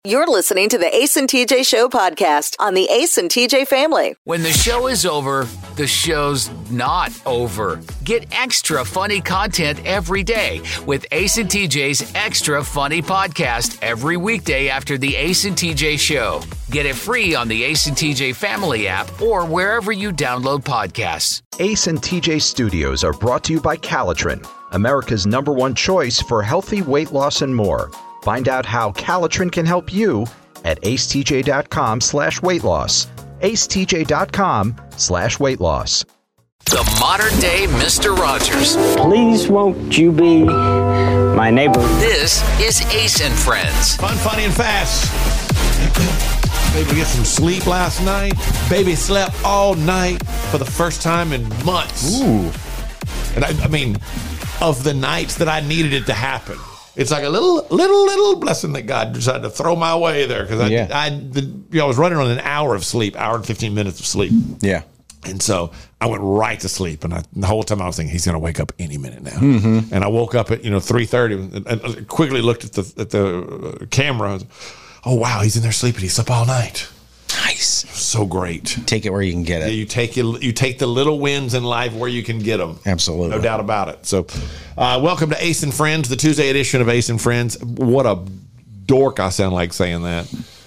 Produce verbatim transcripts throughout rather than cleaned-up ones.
You're listening to the Ace and T J Show podcast on the Ace and T J family. When the show is over, the show's not over. Get extra funny content every day with Ace and T J's Extra Funny Podcast every weekday after the Ace and T J Show. Get it free on the Ace and T J family app or wherever you download podcasts. Ace and T J Studios are brought to you by Calitrin, America's number one choice for healthy weight loss and more. Find out how Calitrin can help you at acetj.com slash weight loss. acetj.com slash weight loss. The modern day Mister Rogers. Please won't you be my neighbor? This is Ace and Friends. Fun, funny, and fast. Baby get some sleep last night. Baby slept all night for the first time in months. Ooh. And I, I mean, of the nights that I needed it to happen. It's like a little, little, little blessing that God decided to throw my way there because I, Yeah. I, the, you know, I was running on an hour of sleep, hour and fifteen minutes of sleep, Yeah. and so I went right to sleep. And I, the whole time I was thinking he's going to wake up any minute now. Mm-hmm. And I woke up at you know three thirty and, and quickly looked at the at the camera. Oh wow, he's in there sleeping. He slept all night. Nice. So great. Take it where you can get Yeah, it. you take you, you take the little wins in life where you can get them. Absolutely. No doubt about it. So, uh, welcome to Ace and Friends, the Tuesday edition of Ace and Friends. What a dork I sound like saying that.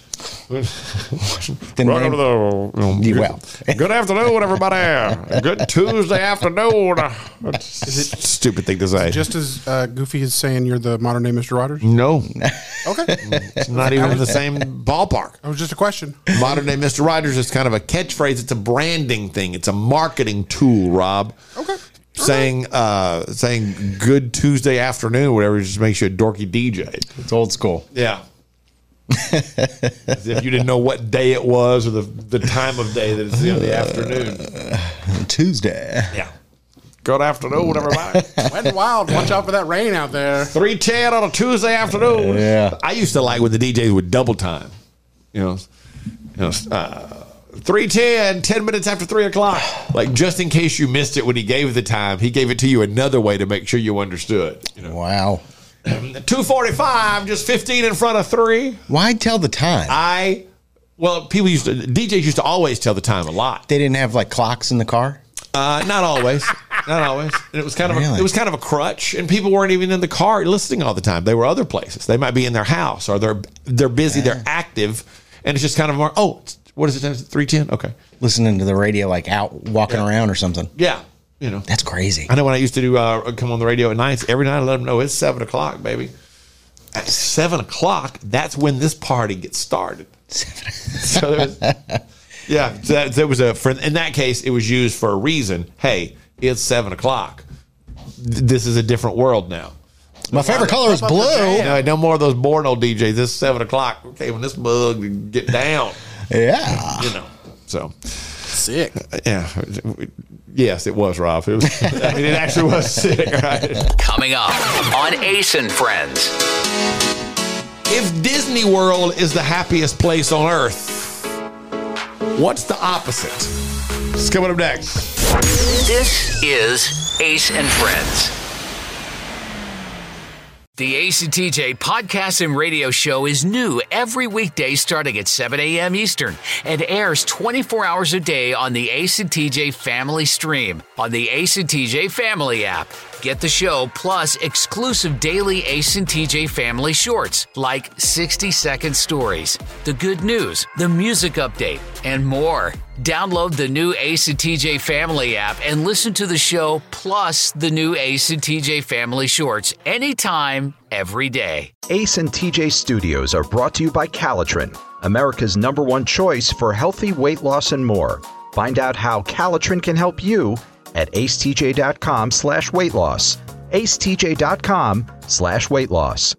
The Welcome name- to the, um, You good, will. good afternoon, everybody. Good Tuesday afternoon. Stupid thing to say. Just as uh, goofy as saying you're the modern day Mister Rogers? no, Okay. it's not even in the same ballpark. It was just a question. Modern day Mister Rogers is kind of a catchphrase. It's a branding thing. It's a marketing tool, Rob. Okay. Saying uh, saying good Tuesday afternoon, whatever, just makes you a dorky D J. It's old school. Yeah. As if you didn't know what day it was or the, the time of day that it's in the afternoon. Tuesday. Yeah. Good afternoon, everybody. Wet and wild. Watch out for that rain out there. three ten on a Tuesday afternoon. Yeah. I used to like when the D Js would double time. You know, you know uh, three ten, ten minutes after three o'clock. Like, just in case you missed it when he gave the time, he gave it to you another way to make sure you understood. You know, Wow. two forty-five, just fifteen in front of three. Why tell the time? I, well, people used to, D Js used to always tell the time a lot. They didn't have like clocks in the car? Uh, not always, not always. And it was kind of a, Really? it was kind of a crutch, and people weren't even in the car listening all the time. They were other places. They might be in their house, or they're they're busy, they're active, and it's just kind of more. Oh, it's, what is it? three ten. Okay, Listening to the radio like out walking Yeah. around or something. yeah, you know. That's crazy. I know when I used to do uh, come on the radio at nights, every night I let them know it's seven o'clock, baby. At seven o'clock, that's when this party gets started. So there was, yeah, so that, there was a for, in that case, it was used for a reason. Hey, it's seven o'clock. Th- This is a different world now. My favorite color is blue. No, no more of those boring old D Js. This is seven o'clock. Okay, when this bug get down, Yeah. you know. So Sick. yeah, yes, it was, Rob. It was. I mean, it actually was sick, right? Coming up on Ace and Friends. If Disney World is the happiest place on earth, what's the opposite? It's coming up next. This is Ace and Friends. The Ace and T J podcast and radio show is new every weekday starting at seven a.m. Eastern and airs twenty-four hours a day on the Ace and T J family stream on the Ace and T J family app. Get the show plus exclusive daily Ace and T J family shorts like sixty second stories, the good news, the music update, and more. Download the new Ace and T J family app and listen to the show plus the new Ace and T J family shorts anytime, every day. Ace and T J Studios are brought to you by Calitrin, America's number one choice for healthy weight loss and more. Find out how Calitrin can help you at acetj.com slash weight loss. acetj.com slash weight loss.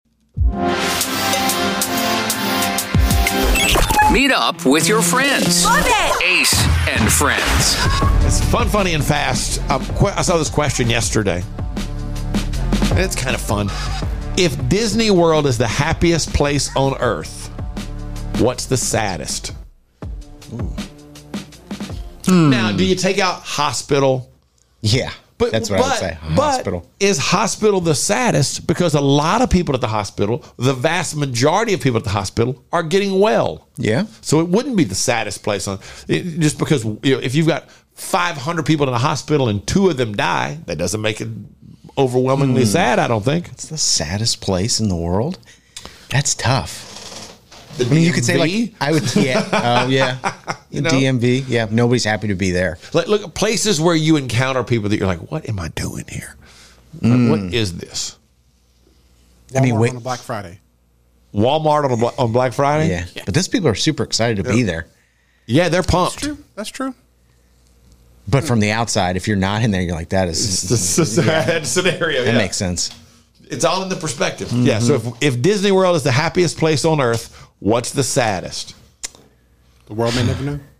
Meet up with your friends. Love it! Ace and Friends. It's fun, funny, and fast. Um, que- I saw this question yesterday, and it's kind of fun. If Disney World is the happiest place on earth, what's the saddest? Hmm. Now, do you take out hospital, Yeah. But, That's what but, I would say. But Hospital. is hospital the saddest? Because a lot of people at the hospital, the vast majority of people at the hospital, are getting well. Yeah. So it wouldn't be the saddest place on it, just because you know, if you've got five hundred people in a hospital and two of them die, that doesn't make it overwhelmingly Hmm. sad. I don't think. It's the saddest place in the world. That's tough. The I mean, you could say like D M V? I would. Yeah. Oh yeah. You know? D M V. Yeah. Nobody's happy to be there. Like, look, places where you encounter people that you're like, what am I doing here? Like, what is this? I mean, Walmart wait- on a Black Friday. Walmart on, a, Bla- on Black Friday? Yeah. But those people are super excited to be there. Yeah, they're That's pumped. true. That's true. But from the outside, if you're not in there, you're like, that It's is the sad scenario. that yeah. makes sense. It's all in the perspective. Yeah. So if, if Disney World is the happiest place on earth, what's the saddest? The world may never know.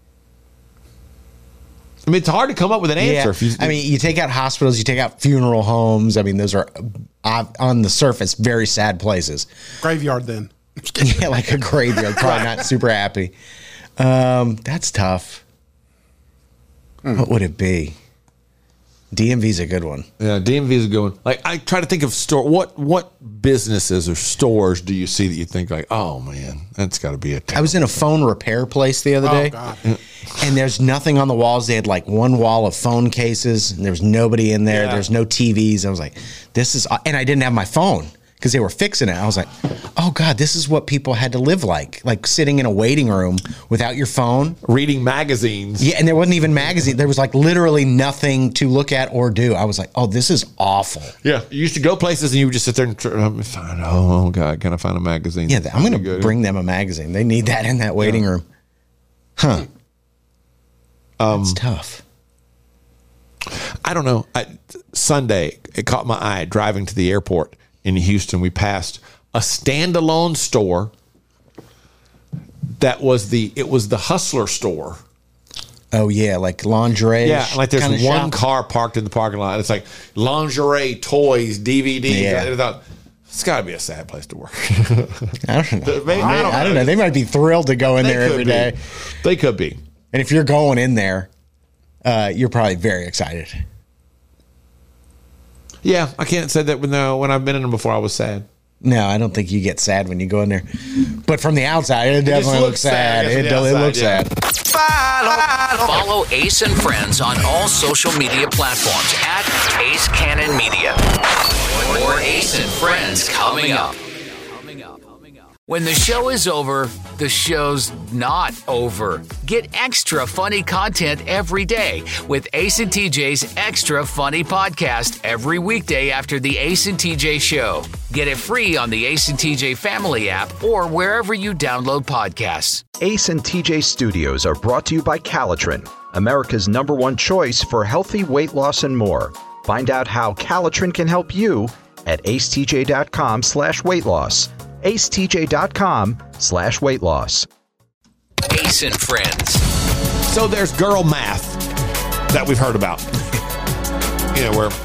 I mean, it's hard to come up with an answer. Yeah. If you, I mean, you take out hospitals, you take out funeral homes. I mean, those are uh, on the surface very sad places. Graveyard then. Yeah, like a graveyard. Probably not super happy. Um, that's tough. What would it be? D M V's a good one. yeah, D M V is a good one. Like, I try to think of store. What what businesses or stores do you see that you think like, oh man, that's got to be a. I was in a phone repair place the other Oh, day. God. And there's nothing on the walls. They had like one wall of phone cases, and there was nobody in there. Yeah. There's no T Vs. I was like, this is, and I didn't have my phone because they were fixing it. I was like, oh God, this is what people had to live like, like sitting in a waiting room without your phone. reading magazines. Yeah, and there wasn't even magazine. There was like literally nothing to look at or do. I was like, oh, this is awful. Yeah, you used to go places and you would just sit there and try, um, find. Oh God, can I find a magazine? Yeah, I'm going to Good. bring them a magazine. They need that in that waiting room. Huh. Um, It's tough. I don't know. I, Sunday, it caught my eye driving to the airport in Houston. We passed a standalone store that was the it was the Hustler store. Oh yeah, like lingerie. Yeah, like there's kinda one shop. car parked in the parking lot. It's like lingerie, toys, D V Ds. Yeah. I thought it's got to be a sad place to work. I don't know. Maybe- I, I don't know. They might be thrilled to go in They there could every be. day. They could be. And if you're going in there, uh, you're probably very excited. Yeah, I can't say that when uh, when I've been in them before. I was sad. No, I don't think you get sad when you go in there. But from the outside, it just definitely looks looks sad, I sad. guess, It, from the do- it outside, looks yeah. sad. Follow Ace and Friends on all social media platforms at Ace Cannon Media. More Ace and Friends coming up. When the show is over, the show's not over. Get extra funny content every day with Ace and T J's Extra Funny Podcast every weekday after the Ace and T J Show. Get it free on the Ace and T J Family app or wherever you download podcasts. Ace and T J Studios are brought to you by Calitrin, America's number one choice for healthy weight loss and more. Find out how Calitrin can help you at acetj.com slash weight loss. acetj.com slash weight loss. Ace and Friends. So there's girl math that we've heard about. You know, where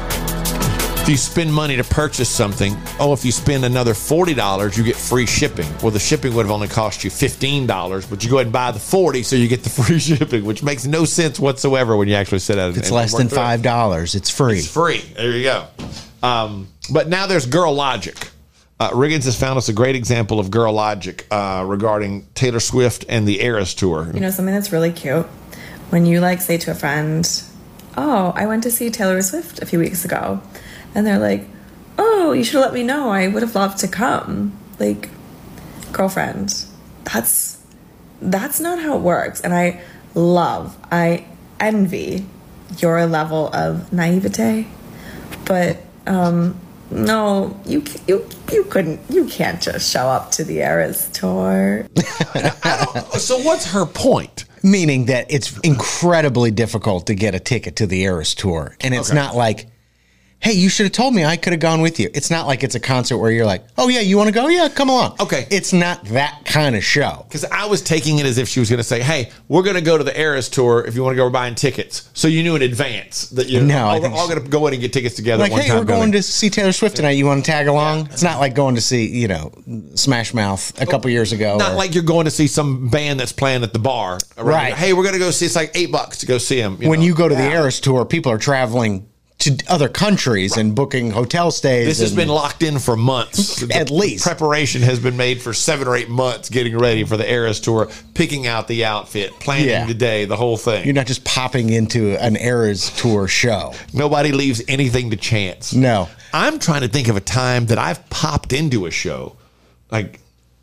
if you spend money to purchase something, oh, if you spend another forty dollars, you get free shipping. Well, the shipping would have only cost you fifteen dollars, but you go ahead and buy the forty, so you get the free shipping, which makes no sense whatsoever when you actually sit out. It's less than five dollars. It's free. It's free. There you go. Um, but now there's girl logic. Uh, Riggins has found us a great example of girl logic uh, regarding Taylor Swift and the Eras tour. You know, something that's really cute when you like say to a friend, oh, I went to see Taylor Swift a few weeks ago. And they're like, oh, you should have let me know. I would have loved to come. Like, girlfriend, that's that's not how it works. And I love, I envy your level of naivete. But um, no, you you you couldn't, you can't just show up to the Eras tour. So what's her point? Meaning that it's incredibly difficult to get a ticket to the Eras tour. And it's Okay. not like, hey, you should have told me. I could have gone with you. It's not like it's a concert where you're like, oh, yeah, you want to go? Yeah, come along. Okay. It's not that kind of show. Because I was taking it as if she was going to say, hey, we're going to go to the Eras tour if you want to go buying tickets. So you knew in advance that you're No, I all, think all going to go in and get tickets together Like, at one hey, time. we're going Billy. to see Taylor Swift tonight. You want to tag along? Yeah. It's not like going to see, you know, Smash Mouth a couple years ago. Not or- like you're going to see some band that's playing at the bar. Right. Hey, we're going to go see, it's like eight bucks to go see them. when you go to the Eras tour, people are traveling to other countries and booking hotel stays. This has and- been locked in for months. At The least. Preparation has been made for seven or eight months getting ready for the Eras tour, picking out the outfit, planning Yeah. the day, the whole thing. You're not just popping into an Eras tour show. Nobody leaves anything to chance. No. I'm trying to think of a time that I've popped into a show. Like,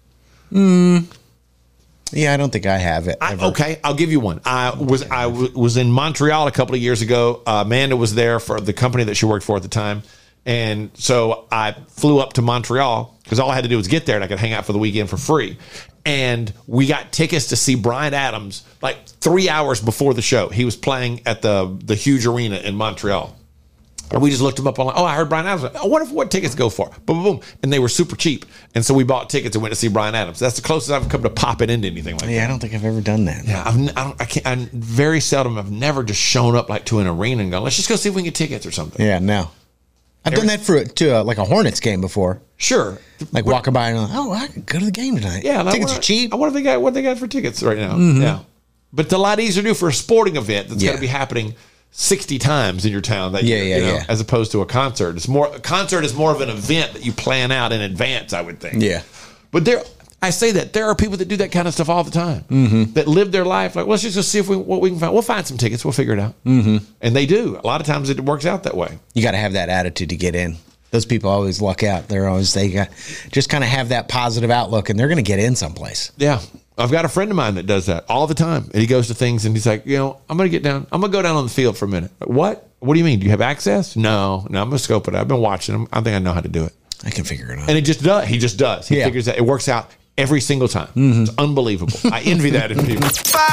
Yeah, I don't think I have it. I, ever. okay, I'll give you one. I was I w- was in Montreal a couple of years ago. Uh, Amanda was there for the company that she worked for at the time, and so I flew up to Montreal because all I had to do was get there and I could hang out for the weekend for free. And we got tickets to see Bryan Adams like three hours before the show. He was playing at the the huge arena in Montreal. And we just looked him up on like, oh, I heard Bryan Adams. I wonder what tickets go for. Boom, boom, boom. And they were super cheap. And so we bought tickets and went to see Bryan Adams. That's the closest I've come to popping into anything like that. Yeah, I don't think I've ever done that. Yeah, I've, n- I don't, I can't, I very seldom, I've never just shown up like to an arena and gone, let's just go see if we can get tickets or something. Yeah, no. I've done that for to uh, like a Hornets game before. Sure. Like walking by and like, oh, I could go to the game tonight. Yeah. Tickets I are cheap. I wonder if they got, what they got for tickets right now. Yeah. But it's a lot easier to do for a sporting event that's Yeah. going to be happening sixty times in your town that Yeah, year, yeah, you know, yeah. as opposed to a concert. It's more, a concert is more of an event that you plan out in advance, I would think. Yeah. But there, I say that there are people that do that kind of stuff all the time. Mm-hmm. That live their life like, well, let's just go see if we what we can find. We'll find some tickets. We'll figure it out. Mm-hmm. And they do. A lot of times it works out that way. You got to have that attitude to get in. Those people always luck out. They're always, they got, just kind of have that positive outlook and they're going to get in someplace. Yeah. I've got a friend of mine that does that all the time. And he goes to things and he's like, you know, I'm going to get down. I'm going to go down on the field for a minute. What? What do you mean? Do you have access? No. No, I'm going to scope it out. I've been watching him. I think I know how to do it. I can figure it out. And it just does. He just does. He Yeah. figures that it works out every single time. It's unbelievable. I envy that in people.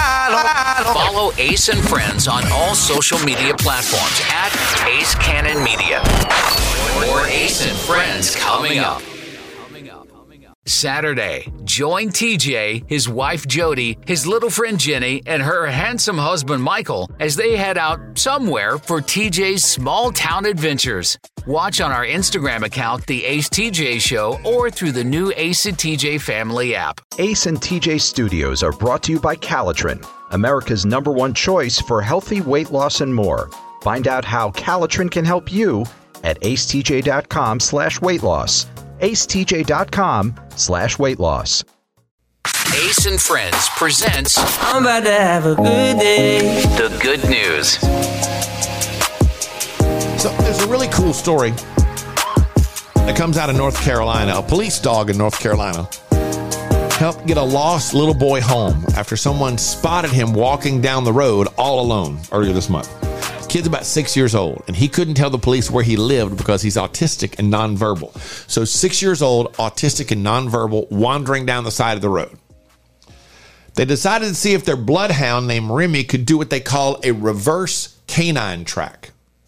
Follow Ace and Friends on all social media platforms at Ace Cannon Media. More Ace and Friends coming up. Saturday, join T J, his wife Jody, his little friend Jenny, and her handsome husband Michael as they head out somewhere for T J's small town adventures. Watch on our Instagram account, The Ace T J Show, or through the new Ace and T J Family app. Ace and T J Studios are brought to you by Calitrin, America's number one choice for healthy weight loss and more. Find out how Calitrin can help you at acetj.com slash weight loss. acetj.com slash weight loss. Ace and Friends presents I'm about to have a good day. The Good News. So there's a really cool story that comes out of North Carolina. A police dog in North Carolina helped get a lost little boy home after someone spotted him walking down the road all alone earlier this month. The kid's about six years old, and he couldn't tell the police where he lived because he's autistic and nonverbal. So six years old, autistic and nonverbal, wandering down the side of the road. They decided to see if their bloodhound named Remy could do what they call a reverse canine track.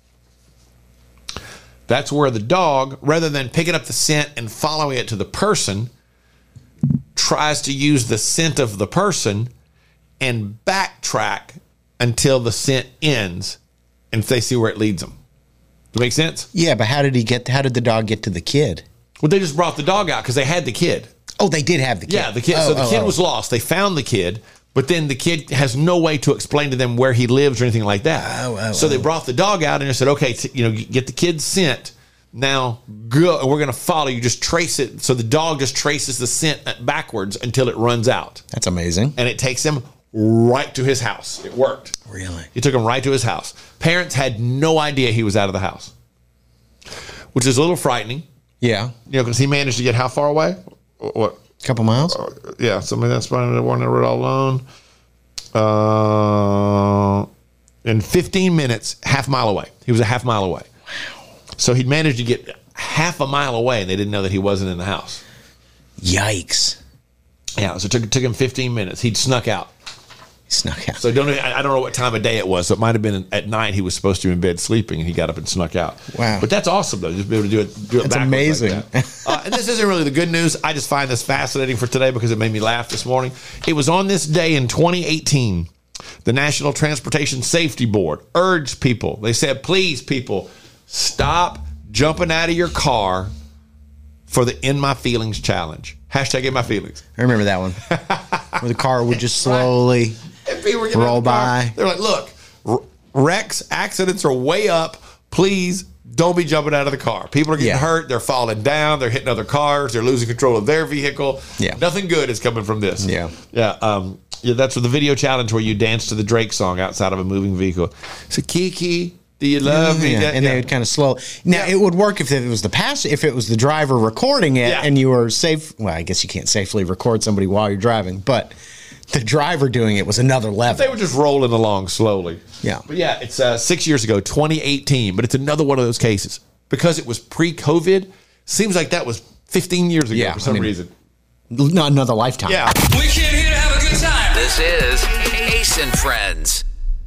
That's where the dog, rather than picking up the scent and following it to the person, tries to use the scent of the person and backtrack until the scent ends and they see where it leads them. Does that make sense? Yeah, but how did he get, how did the dog get to the kid? Well, they just brought the dog out because they had the kid. Oh, they did have the kid. Yeah, the kid. Oh, so the oh, kid oh. was lost. They found the kid, but then the kid has no way to explain to them where he lives or anything like that. Oh, oh, so they oh. brought the dog out and they said, okay, t- you know, get the kid's scent. Now go, and we're going to follow you. Just trace it. So the dog just traces the scent backwards until it runs out. That's amazing. And it takes him right to his house. It worked. Really? He took him right to his house. Parents had no idea he was out of the house, which is a little frightening. Yeah. You know, because he managed to get how far away? What? A couple miles? Yeah, somebody that's running the one that road all alone. Uh, in fifteen minutes, half mile away. He was a half mile away. Wow. So he'd managed to get half a mile away, and they didn't know that he wasn't in the house. Yikes. Yeah, so it took, it took him fifteen minutes. He'd snuck out. Snuck out. So don't I I don't know what time of day it was. So it might have been at night. He was supposed to be in bed sleeping, and he got up and snuck out. Wow. But that's awesome though. Just be able to do it. Do it That's backwards amazing. Like that. uh, and this isn't really the good news. I just find this fascinating for today because it made me laugh this morning. It was on this day in twenty eighteen. The National Transportation Safety Board urged people. They said, "Please, people, stop jumping out of your car for the In My Feelings challenge." Hashtag In My Feelings. I remember that one. Where the car would just slowly roll by. They're like, look, r- wrecks, accidents are way up. Please don't be jumping out of the car. People are getting Yeah. hurt. They're falling down. They're hitting other cars. They're losing control of their vehicle. Yeah. Nothing good is coming from this. Yeah. Yeah. Um, yeah, that's the video challenge where you dance to the Drake song outside of a moving vehicle. So, Kiki, do you love me? Yeah, That- and yeah. they would kind of slow. Now Yeah. it would work if it was the pass, if it was the driver recording it, Yeah. and you were safe. Well, I guess you can't safely record somebody while you're driving, but the driver doing it was another level. They were just rolling along slowly. Yeah. But yeah, it's uh, six years ago, twenty eighteen, but it's another one of those cases. Because it was pre-COVID, seems like that was fifteen years ago Yeah, for some I mean- reason. Not another lifetime. Yeah. We came here to have a good time. This is Ace and Friends.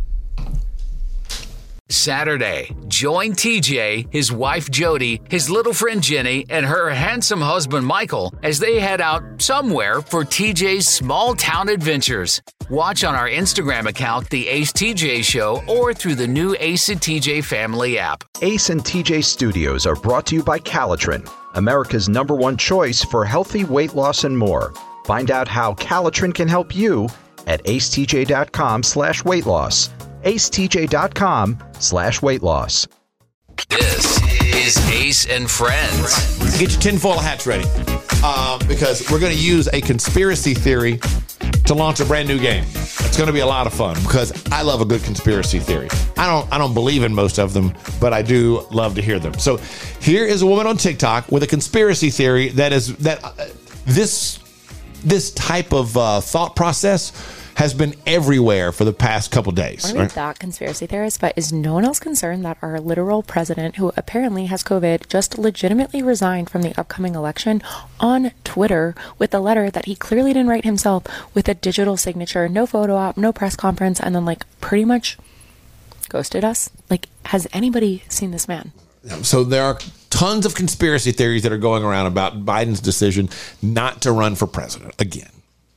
Saturday, join T J, his wife Jody, his little friend Jenny, and her handsome husband Michael as they head out somewhere for T J's small town adventures. Watch on our Instagram account, The Ace T J Show, or through the new Ace and T J family app. Ace and T J Studios are brought to you by Calitrin, America's number one choice for healthy weight loss and more. Find out how Calitrin can help you at acetj.com slash weight loss. acetj.com slash weight loss. This is Ace and Friends. Get your tinfoil hats ready uh, because we're going to use a conspiracy theory to launch a brand new game. It's going to be a lot of fun because I love a good conspiracy theory. I don't I don't believe in most of them, but I do love to hear them. So here is a woman on TikTok with a conspiracy theory that is that uh, this this type of uh, thought process has been everywhere for the past couple days. I want to right? be that conspiracy theorist, but is no one else concerned that our literal president, who apparently has COVID, just legitimately resigned from the upcoming election on Twitter with a letter that he clearly didn't write himself with a digital signature, no photo op, no press conference, and then like pretty much ghosted us? Like, has anybody seen this man? So there are tons of conspiracy theories that are going around about Biden's decision not to run for president again.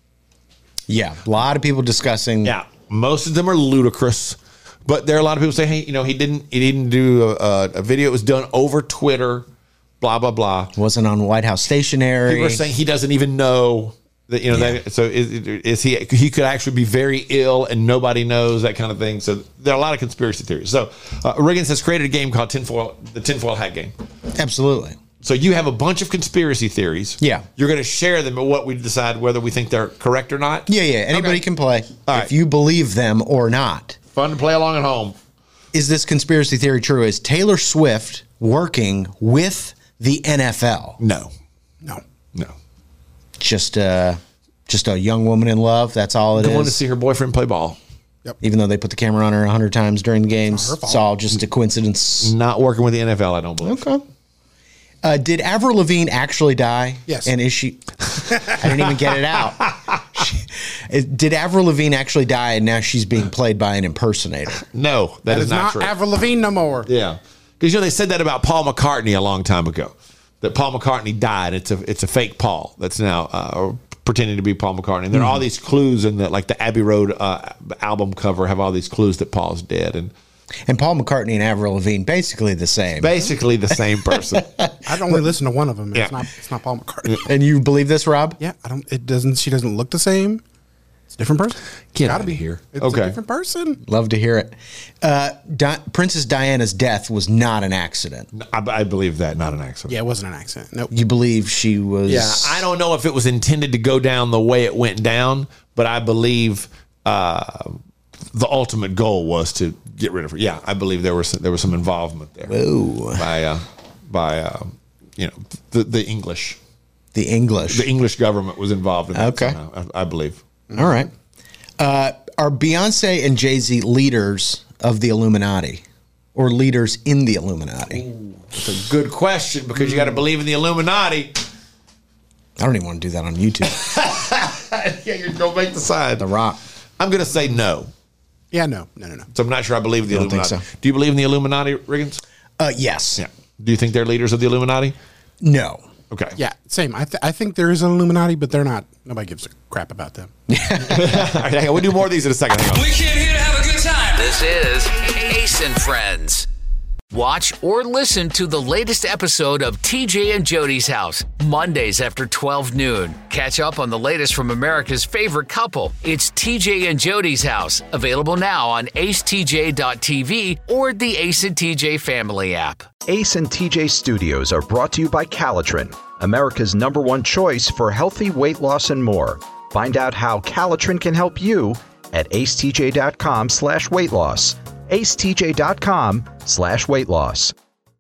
Yeah, a lot of people discussing. Yeah, most of them are ludicrous, but there are a lot of people saying, "Hey, you know, he didn't, he didn't do a, a video. It was done over Twitter, blah blah blah. Wasn't on White House stationery." People are saying he doesn't even know that, you know. Yeah. That, so is, is he? He could actually be very ill and nobody knows, that kind of thing. So there are a lot of conspiracy theories. So uh, Riggins has created a game called Tinfoil, the Tinfoil Hat Game. Absolutely. So you have a bunch of conspiracy theories. Yeah. You're going to share them, but what we decide whether we think they're correct or not. Yeah, yeah. Anybody Okay. can play All if right. you believe them or not. Fun to play along at home. Is this conspiracy theory true? Is Taylor Swift working with the N F L? No. No. No. Just uh just a young woman in love. That's all it Going to is. see her boyfriend play ball. Even though they put the camera on her a hundred times during the games, It's not her fault. it's all just a coincidence. Not working with the N F L, I don't believe. Okay. Uh, did Avril Lavigne actually die? Yes. And is she? I didn't even get it out. She, did Avril Lavigne actually die, and now she's being played by an impersonator? No, That is, is not, not true. Avril Lavigne no more. Yeah, because you know they said that about Paul McCartney a long time ago. That Paul McCartney died. It's a it's a fake Paul that's now uh, pretending to be Paul McCartney. And there are all these clues in the like the Abbey Road uh, album cover have all these clues that Paul's dead, and And Paul McCartney and Avril Lavigne basically the same. basically the same person. I'd only listen to one of them. It's Yeah. not. It's not Paul McCartney. And you believe this, Rob? Yeah, I don't. It doesn't. She doesn't look the same. It's a different person. Get Gotta outta be here. It's Okay. a different person. Love to hear it. Uh, Di- Princess Diana's death was not an accident. I, I believe that, not an accident. Yeah, it wasn't an accident. Nope. You believe she was? Yeah, I don't know if it was intended to go down the way it went down, but I believe uh, the ultimate goal was to get rid of her. Yeah, I believe there was some, there was some involvement there Ooh. by uh, by uh, you know the the English The English. the English government was involved in that. Okay. somehow, I, I believe. All right. Uh, are Beyonce and Jay-Z leaders of the Illuminati or leaders in the Illuminati? It's a good question because you got to believe in the Illuminati. I don't even want to do that on YouTube. Yeah, you don't make the sign. The Rock. I'm going to say no. Yeah, no, no, no, no. So I'm not sure I believe in the I don't think Illuminati. so. Do you believe in the Illuminati, Riggins? Uh, yes. Yeah. Do you think they're leaders of the Illuminati? No. Okay. Yeah, same. I, th- I think there is an Illuminati, but they're not. Nobody gives a crap about them. All right, hang on. We'll do more of these in a second. Hang on. We came here to have a good time. This is Ace and Friends. Watch or listen to the latest episode of T J and Jody's House, Mondays after twelve noon. Catch up on the latest from America's favorite couple. It's T J and Jody's House, available now on ace t j dot t v or the Ace and T J family app. Ace and T J Studios are brought to you by Calitrin, America's number one choice for healthy weight loss and more. Find out how Calitrin can help you at ace t j dot com slash weight loss. ace t j dot com slash weight loss.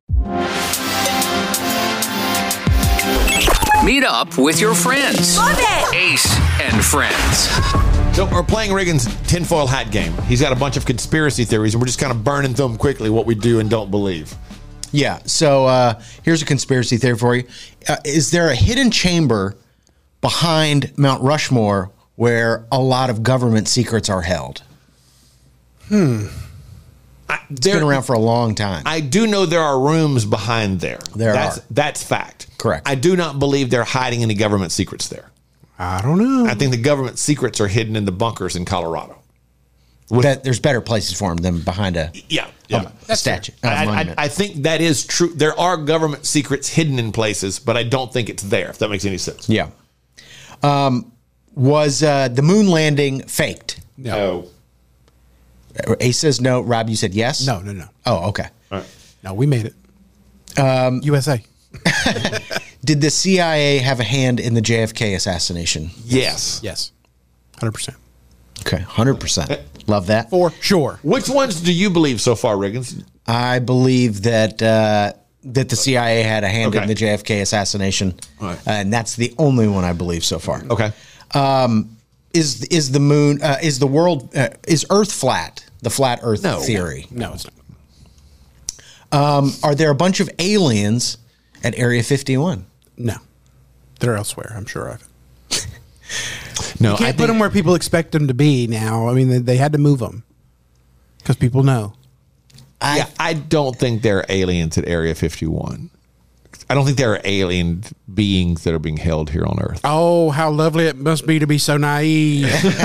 Meet up with your friends. Love it! Ace and Friends. So we're playing Riggins' tinfoil hat game. He's got a bunch of conspiracy theories, and we're just kind of burning through them quickly, what we do and don't believe. Yeah. So uh, here's a conspiracy theory for you. Uh, is there a hidden chamber behind Mount Rushmore where a lot of government secrets are held? Hmm. I, It's been around for a long time. I do know there are rooms behind there. There that's, are. That's fact. Correct. I do not believe they're hiding any government secrets there. I don't know. I think the government secrets are hidden in the bunkers in Colorado. With, that there's better places for them than behind a, yeah, yeah. a statue. a I, I, monument. I think that is true. There are government secrets hidden in places, but I don't think it's there, if that makes any sense. Yeah. Um, was uh, the moon landing faked? No. Ace says no. Rob, you said yes? No, no, no. Oh, okay. All right. No, we made it. Um, U S A. Did the C I A have a hand in the J F K assassination? Yes. Yes. one hundred percent. Okay, one hundred percent. Love that. For sure. Which ones do you believe so far, Riggins? I believe that uh, that the C I A had a hand Okay. in the J F K assassination, All right. uh, and that's the only one I believe so far. Okay. Um, is is the moon? Uh, is the world? Uh, is Earth flat? The flat Earth No. theory. No, it's not. Um, are there a bunch of aliens at Area fifty-one? No. They're elsewhere, I'm sure of it. No, You can't I put think, them where people expect them to be now. I mean, they, they had to move them because people know. I, yeah, I don't think there are aliens at Area fifty-one. I don't think there are alien beings that are being held here on Earth. Oh, how lovely it must be to be so naive.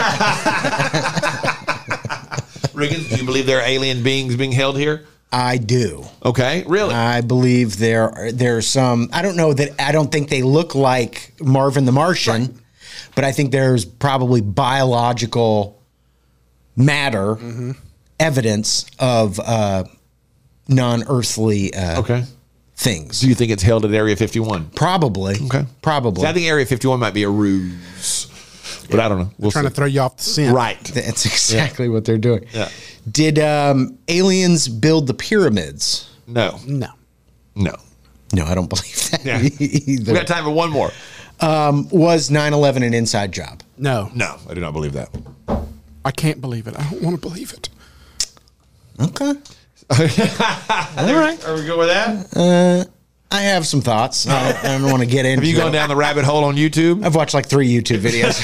Riggins, do you believe there are alien beings being held here? I do. Okay, really? I believe there are, there's some. I don't know that. I don't think they look like Marvin the Martian, right. But I think there's probably biological matter mm-hmm. evidence of uh, non-earthly uh, okay. things. Do you think it's held at Area fifty-one? Probably. Okay. Probably. So I think Area fifty-one might be a ruse, but I don't know. We'll trying see. to throw you off the scent. Right. That's exactly yeah. what they're doing. Yeah. Did um, aliens build the pyramids? No. No. No. No, I don't believe that Yeah. either. We got time for one more. Um, was nine eleven an inside job? No. No, I do not believe that. I can't believe it. I don't want to believe it. Okay. All right. Are we good with that? Uh, I have some thoughts. I don't, I don't want to get into Have you it. gone down the rabbit hole on YouTube? I've watched like three YouTube videos.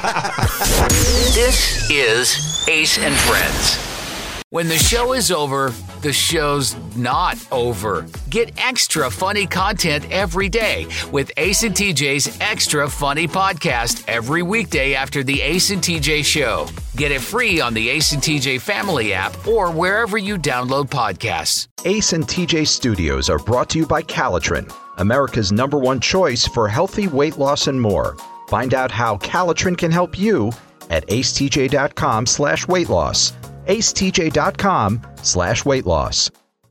This is Ace and Friends. When the show is over, the show's not over. Get extra funny content every day with Ace and T J's Extra Funny Podcast every weekday after the Ace and T J Show. Get it free on the Ace and T J Family app or wherever you download podcasts. Ace and T J Studios are brought to you by Calitrin, America's number one choice for healthy weight loss and more. Find out how Calitrin can help you at ace t j dot com slash weight loss. ace t j dot com slash weight loss.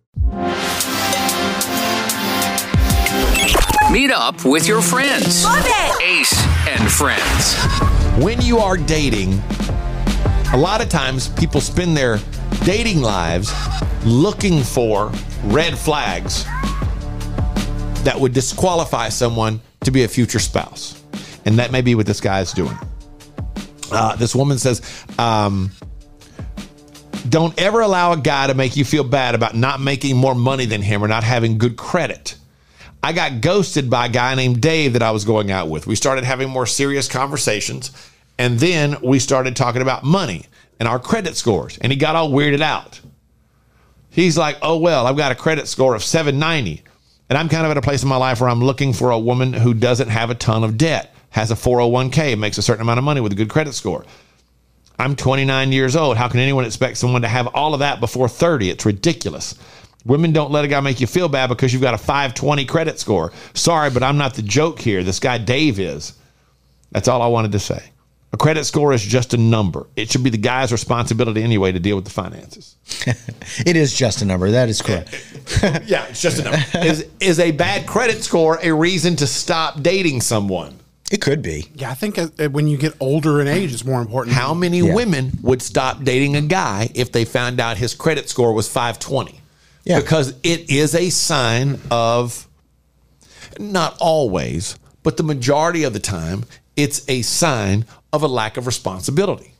Meet up with your friends. Love it! Ace and Friends. When you are dating, a lot of times people spend their dating lives looking for red flags that would disqualify someone to be a future spouse. And that may be what this guy is doing. Uh, this woman says, um, don't ever allow a guy to make you feel bad about not making more money than him or not having good credit. I got ghosted by a guy named Dave that I was going out with. We started having more serious conversations, and then we started talking about money. and our credit scores. And he got all weirded out. He's like, oh, well, I've got a credit score of seven ninety. And I'm kind of at a place in my life where I'm looking for a woman who doesn't have a ton of debt, has a four oh one k, makes a certain amount of money with a good credit score. I'm twenty-nine years old. How can anyone expect someone to have all of that before thirty? It's ridiculous. Women don't let a guy make you feel bad because you've got a five twenty credit score. Sorry, but I'm not the joke here. This guy Dave is. That's all I wanted to say. A credit score is just a number. It should be the guy's responsibility anyway to deal with the finances. It is just a number. That is correct. Yeah, it's just a number. Is, is a bad credit score a reason to stop dating someone? It could be. Yeah, I think uh, when you get older in age, it's more important. How many yeah. women would stop dating a guy if they found out his credit score was five twenty? Yeah. Because it is a sign of, not always, but the majority of the time, it's a sign of a lack of responsibility.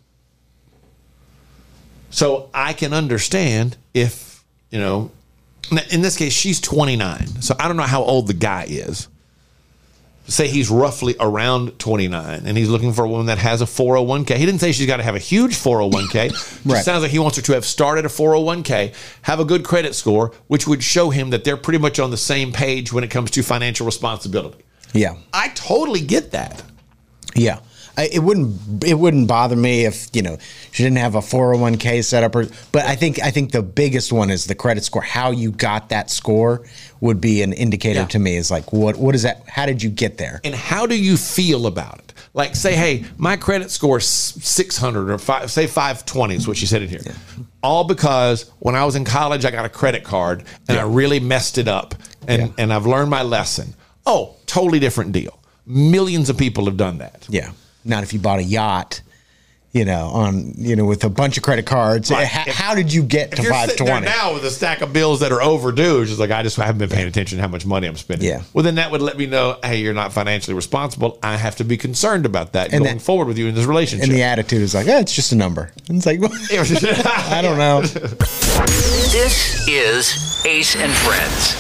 So I can understand if, you know, in this case, she's twenty-nine. So I don't know how old the guy is. Say he's roughly around twenty-nine and he's looking for a woman that has a four oh one k. He didn't say she's got to have a huge four oh one k. Right. It sounds like he wants her to have started a four oh one k, have a good credit score, which would show him that they're pretty much on the same page when it comes to financial responsibility. Yeah. I totally get that. Yeah. I, it wouldn't it wouldn't bother me if, you know, she didn't have a four oh one k set up. Or, but I think I think the biggest one is the credit score. How you got that score would be an indicator yeah. to me. Is like, what what is that? How did you get there? And how do you feel about it? Like, say, hey, my credit score is six hundred or five, say five twenty is what she said in here. Yeah. All because when I was in college, I got a credit card and yeah. I really messed it up. And, yeah. and I've learned my lesson. Oh, totally different deal. Millions of people have done that. Yeah. Not if you bought a yacht, you know, on, you know, with a bunch of credit cards. Right. How, if, how did you get to five twenty? Now with a stack of bills that are overdue, it's just like, I just haven't been paying attention to how much money I'm spending. Yeah. Well, then that would let me know, hey, you're not financially responsible. I have to be concerned about that and going that, forward with you in this relationship. And the attitude is like, oh, it's just a number. And it's like, well, I don't know. This is Ace and Friends.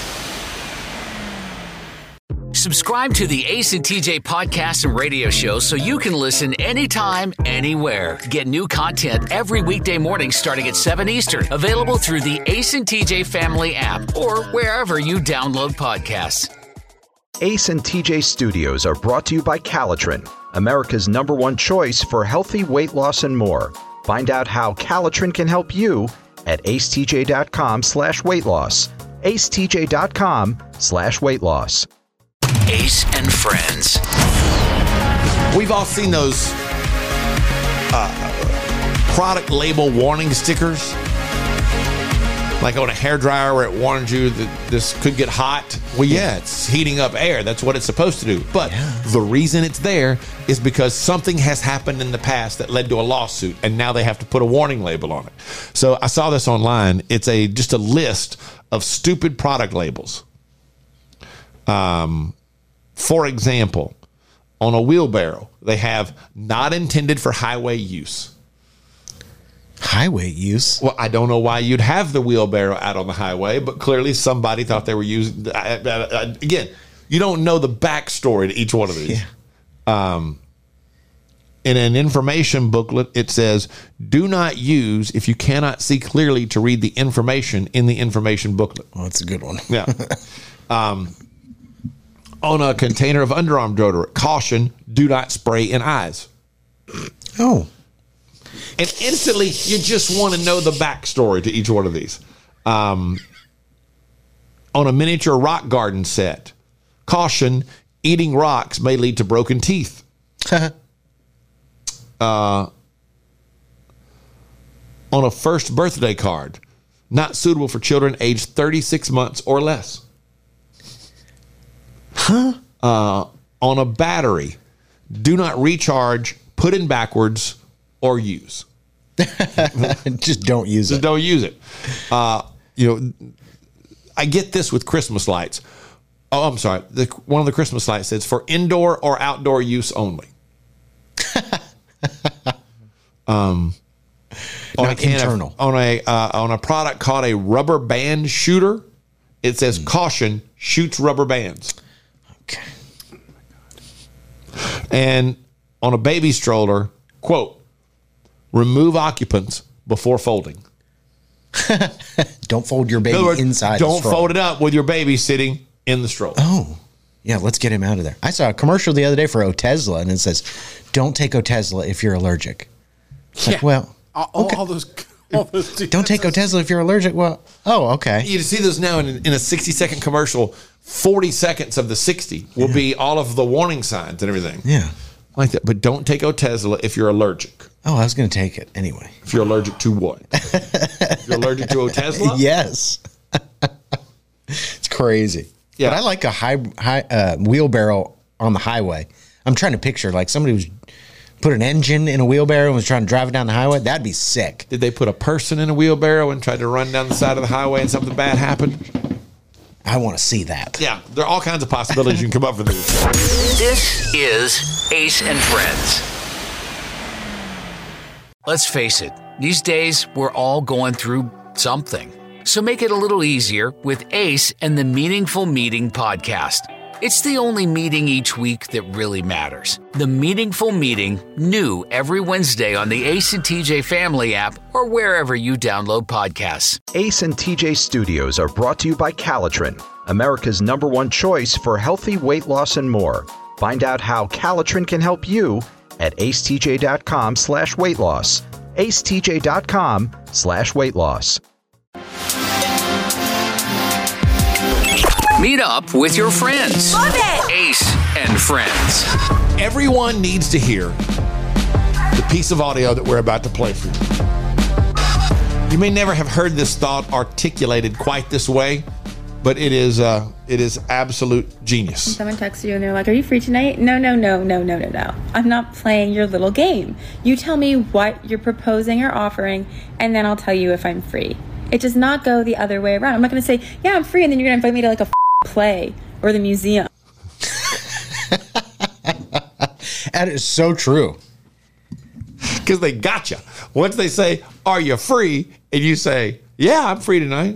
Subscribe to the Ace and T J podcast and radio show so you can listen anytime, anywhere. Get new content every weekday morning starting at seven Eastern. Available through the Ace and T J family app or wherever you download podcasts. Ace and T J Studios are brought to you by Calitrin, America's number one choice for healthy weight loss and more. Find out how Calitrin can help you at acetj.com slash weight loss. acetj.com slash weight loss. Ace and Friends. We've all seen those uh, product label warning stickers, like on a hairdryer where it warns you that this could get hot. Well, yeah, it's heating up air. That's what it's supposed to do. But yeah. the reason it's there is because something has happened in the past that led to a lawsuit, and now they have to put a warning label on it. So I saw this online. It's a just a list of stupid product labels. Um. For example, on a wheelbarrow, they have not intended for highway use. Highway use? Well, I don't know why you'd have the wheelbarrow out on the highway, but clearly somebody thought they were using. I, I, I, again, you don't know the backstory to each one of these. Yeah. Um, in an information booklet, it says, do not use if you cannot see clearly to read the information in the information booklet. Oh, that's a good one. Yeah. um, On a container of underarm deodorant, caution, do not spray in eyes. Oh. And instantly, you just want to know the backstory to each one of these. Um, on a miniature rock garden set, caution, eating rocks may lead to broken teeth. uh, on a first birthday card, not suitable for children aged thirty-six months or less. Huh? Uh, on a battery, do not recharge, put in backwards, or use. Just don't use Just it. don't use it. Uh, you know, I get this with Christmas lights. Oh, I'm sorry. The, one of the Christmas lights says for indoor or outdoor use only. um, on Not a can internal. Of, on a uh, on a product called a rubber band shooter, it says mm. caution, shoots rubber bands. Okay. And on a baby stroller, quote, remove occupants before folding. Don't fold your baby In other words, inside the don't stroller. fold it up with your baby sitting in the stroller. Oh, yeah, let's get him out of there. I saw a commercial the other day for Otezla, and it says, don't take Otezla if you're allergic. It's Yeah. like, well, All, all- okay. all those. All those Don't take Otezla if you're allergic. Well, oh, okay. You see this now in, in a sixty second commercial. forty seconds of the sixty will Yeah. be all of the warning signs and everything. Yeah. Like that. But don't take Otezla if you're allergic. Oh, I was going to take it anyway. If you're allergic to what? If you're allergic to Otezla? Yes. It's crazy. Yeah. But I like a high, high uh, wheelbarrow on the highway. I'm trying to picture like somebody was put an engine in a wheelbarrow and was trying to drive it down the highway. That'd be sick. Did they put a person in a wheelbarrow and tried to run down the side of the highway and something bad happened? I want to see that. Yeah, there are all kinds of possibilities you can come up with this. This is Ace and Friends. Let's face it, these days we're all going through something. So make it a little easier with Ace and the Meaningful Meeting podcast. It's the only meeting each week that really matters. The Meaningful Meeting, new every Wednesday on the Ace and T J Family app or wherever you download podcasts. Ace and T J Studios are brought to you by Calitrin, America's number one choice for healthy weight loss and more. Find out how Calitrin can help you at acetj.com slash weight loss. acetj.com slash weight loss. Meet up with your friends. Love it! Ace and Friends. Everyone needs to hear the piece of audio that we're about to play for you. You may never have heard this thought articulated quite this way, but it is uh, it is absolute genius. Someone texts you and they're like, are you free tonight? No, no, no, no, no, no, no. I'm not playing your little game. You tell me what you're proposing or offering, and then I'll tell you if I'm free. It does not go the other way around. I'm not going to say, yeah, I'm free, and then you're going to invite me to like a f- play or the museum. That is so true. Because they got you. Once they say, are you free? And you say, yeah, I'm free tonight.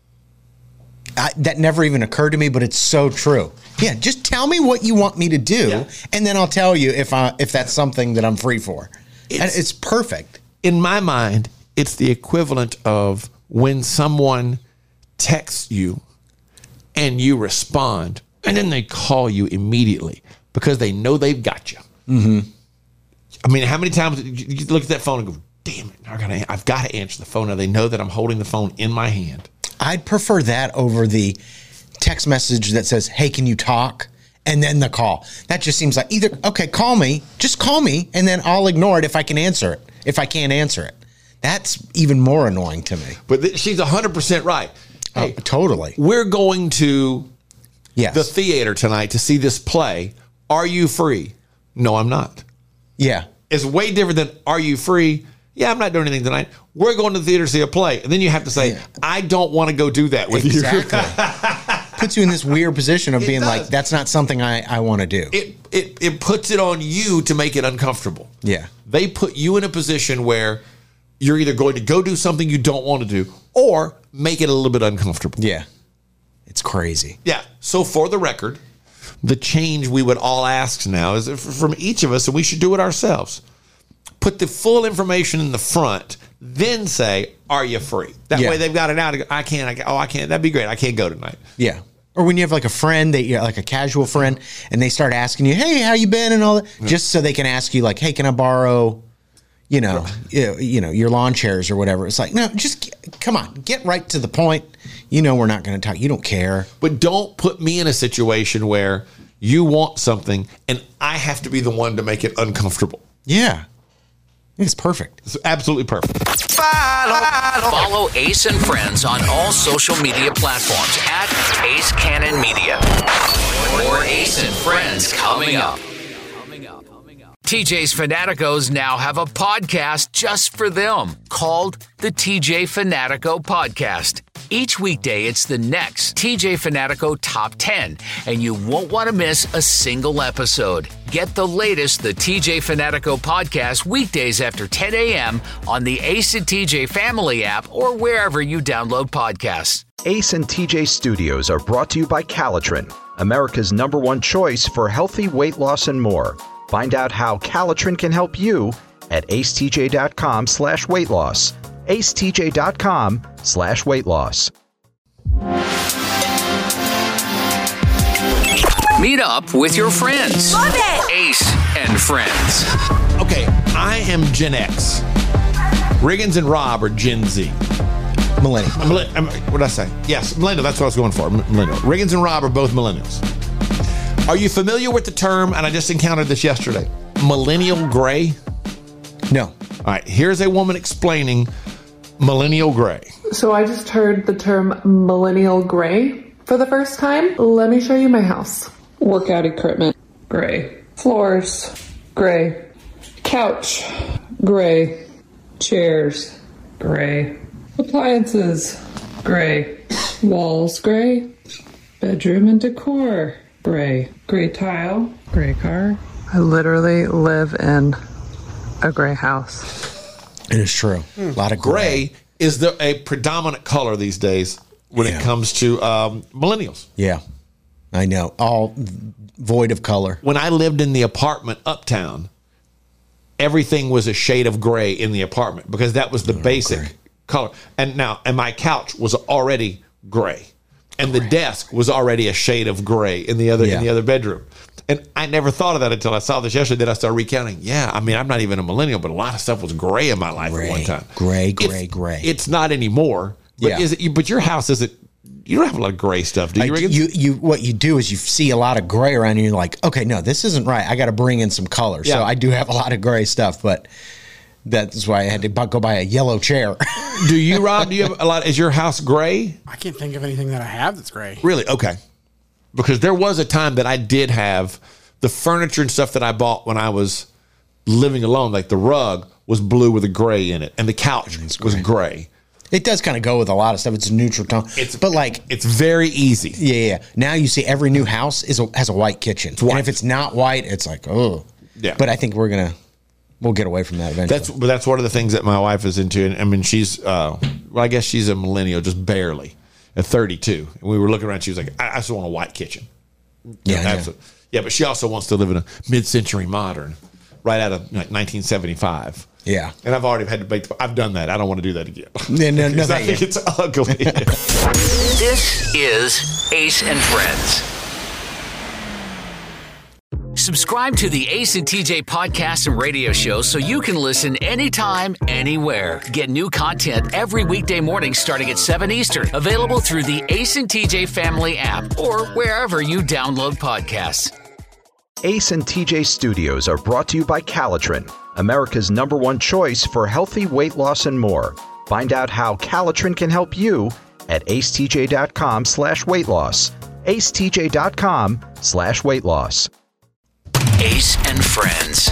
I, that never even occurred to me, but it's so true. Yeah, just tell me what you want me to do, Yeah. and then I'll tell you if I if that's something that I'm free for. It's- And it's perfect. In my mind, it's the equivalent of when someone texts you and you respond, and then they call you immediately because they know they've got you. Mm-hmm. I mean, how many times you you look at that phone and go, damn it, I gotta, I've got to answer the phone. Now they know that I'm holding the phone in my hand. I'd prefer that over the text message that says, hey, can you talk? And then the call. That just seems like either, okay, call me, just call me, and then I'll ignore it if I can answer it, if I can't answer it. That's even more annoying to me. But th- she's one hundred percent right. Hey, Oh, totally. we're going to Yes. the theater tonight to see this play. Are you free? No, I'm not. Yeah. It's way different than, are you free? Yeah, I'm not doing anything tonight. We're going to the theater to see a play. And then you have to say, I don't want to go do that with Exactly. you. Puts you in this weird position of It being does. like, that's not something I, I want to do. it, it, it puts it on you to make it uncomfortable. Yeah. They put you in a position where you're either going to go do something you don't want to do or make it a little bit uncomfortable. Yeah. It's crazy. Yeah. So for the record, the change we would all ask now is if- from each of us, and we should do it ourselves. Put the full information in the front, then say, are you free? That Yeah. way they've got it out. I can't. I can't. Oh, I can't. That'd be great. I can't go tonight. Yeah. Or when you have like a friend that you like a casual friend and they start asking you, hey, how you been and all that, just so they can ask you like, hey, can I borrow, you know, you you know, your lawn chairs or whatever. It's like, no, just get, come on, get right to the point. You know, we're not going to talk. You don't care. But don't put me in a situation where you want something and I have to be the one to make it uncomfortable. Yeah. It's perfect. It's absolutely perfect. Follow Ace and Friends on all social media platforms at Ace Cannon Media. More Ace and Friends coming up. T J's Fanaticos now have a podcast just for them called the T J Fanatico Podcast. Each weekday, it's the next T J Fanatico Top ten, and you won't want to miss a single episode. Get the latest The T J Fanatico Podcast weekdays after ten a.m. on the Ace and T J Family app or wherever you download podcasts. Ace and T J Studios are brought to you by Calitrin, America's number one choice for healthy weight loss and more. Find out how Calitrin can help you at acetj.com slash weight loss. acetj.com slash weight loss. Meet up with your friends. Love it! Ace and Friends. Okay, I am Gen X. Riggins and Rob are Gen Z. Millennial. What did I say? Yes, millennial. That's what I was going for. Millennial. Riggins and Rob are both millennials. Are you familiar with the term, and I just encountered this yesterday, millennial gray? No. All right, here's a woman explaining millennial gray. So I just heard the term millennial gray for the first time. Let me show you my house. Workout equipment, gray. Floors, gray. Couch, gray. Chairs, gray. Appliances, gray. Walls, gray. Bedroom and decor, gray. Gray tile, gray car. I literally live in a gray house. It is true. A lot of gray. Gray is the, a predominant color these days when Yeah. it comes to um, millennials. Yeah, I know. All void of color. When I lived in the apartment uptown, everything was a shade of gray in the apartment because that was the basic gray. color. And now, and my couch was already gray, and the desk was already a shade of gray in the other Yeah. in the other bedroom. And I never thought of that until I saw this yesterday. Then I started recounting. Yeah, I mean, I'm not even a millennial, but a lot of stuff was gray in my life Gray, at one time. gray, gray, it's, gray. It's not anymore. But Yeah. is it? But your house isn't. You don't have a lot of gray stuff, do you? Like, Riggins? you, you, what you do is you see a lot of gray around, and you're like, okay, no, this isn't right. I got to bring in some color. Yeah. So I do have a lot of gray stuff, but that's why I had to bu- go buy a yellow chair. Do you, Rob? Do you have a lot? Is your house gray? I can't think of anything that I have that's gray. Really? Okay. Because there was a time that I did have the furniture and stuff that I bought when I was living alone, like the rug was blue with a gray in it, and the couch was gray. It does kind of go with a lot of stuff. It's a neutral tone. It's but like it's very easy. Yeah, yeah. yeah. Now you see every new house is a, has a white kitchen, white. and if it's not white, it's like oh. Yeah. But I think we're gonna we'll get away from that eventually. That's but that's one of the things that my wife is into. And I mean, she's uh, well, I guess she's a millennial, just barely at thirty-two. And we were looking around. She was like, I, I just want a white kitchen. Yeah, yeah. Absolutely. Yeah, but she also wants to live in a mid-century modern, right out of like nineteen seventy-five. Yeah. And I've already had to debate. I've done that. I don't want to do that again. No, no, no, Because I not think yet. it's ugly. This is Ace and Friends. Subscribe to the Ace and T J podcast and radio show so you can listen anytime, anywhere. Get new content every weekday morning starting at seven Eastern. Available through the Ace and T J family app or wherever you download podcasts. Ace and T J Studios are brought to you by Calitrin, America's number one choice for healthy weight loss and more. Find out how Calitrin can help you at acetj.com slash weight loss. acetj.com slash weight loss. Ace and Friends.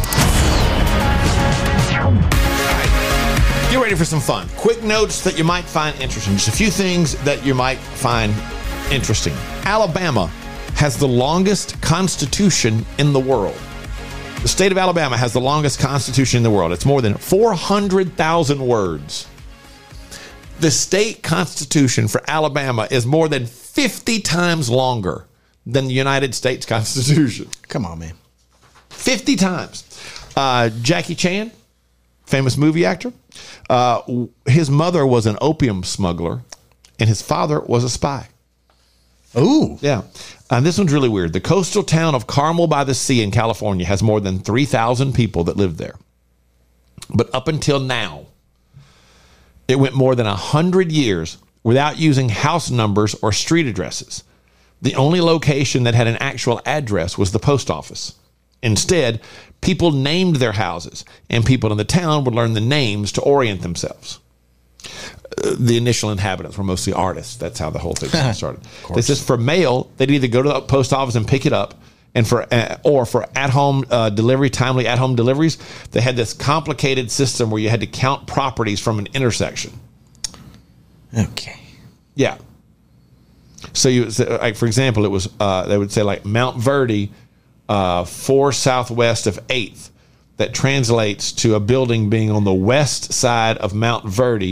Get ready for some fun. Quick notes that you might find interesting. Just a few things that you might find interesting. Alabama has the longest constitution in the world. The state of Alabama has the longest constitution in the world. It's more than four hundred thousand words. The state constitution for Alabama is more than fifty times longer than the United States Constitution. Come on, man. fifty times. Uh, Jackie Chan, famous movie actor, uh, his mother was an opium smuggler, and his father was a spy. Ooh. Yeah. And this one's really weird. The coastal town of Carmel by the Sea in California has more than three thousand people that live there. But up until now, it went more than one hundred years without using house numbers or street addresses. The only location that had an actual address was the post office. Instead, people named their houses, and people in the town would learn the names to orient themselves. Uh, the initial inhabitants were mostly artists. That's how the whole thing started. This is for mail. They'd either go to the post office and pick it up, and for uh, or for at-home uh, delivery, timely at-home deliveries, they had this complicated system where you had to count properties from an intersection. Okay. Yeah. So you, like for example, it was uh, they would say like Mount Verde, uh, four southwest of eighth. That translates to a building being on the west side of Mount Verde,